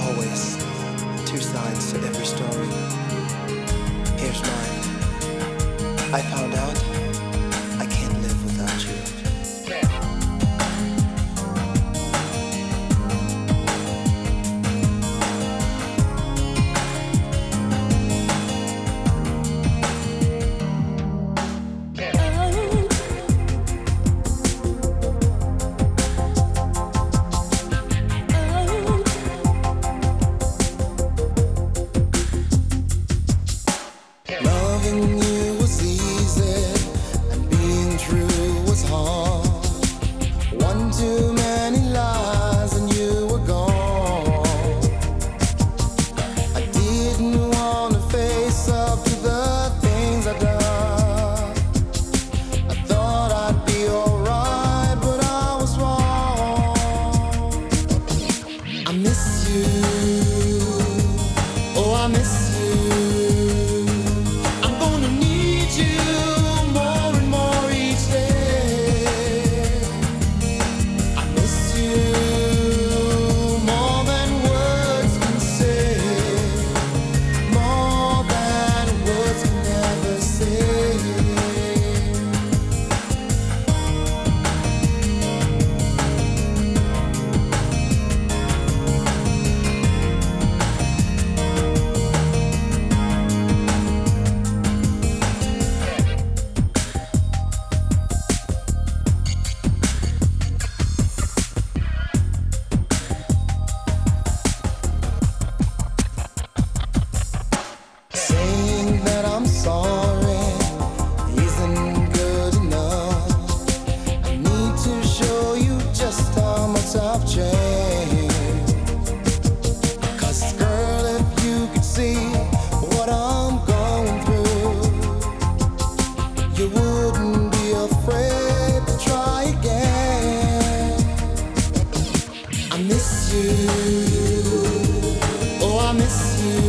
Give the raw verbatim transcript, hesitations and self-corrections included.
always two sides to every story. Here's mine. I found out I can't live without you. Loving you was easy and being true was hard. One too many lies and you were gone. I didn't want to face up to the things I done. I thought I'd be alright, but I was wrong. I miss you. Oh, I miss you. Saying that I'm sorry isn't good enough. I need to show you just how much I've changed. 'Cause girl, if you could see what I'm going through, you wouldn't be afraid to try again. I miss you. Oh, I miss you.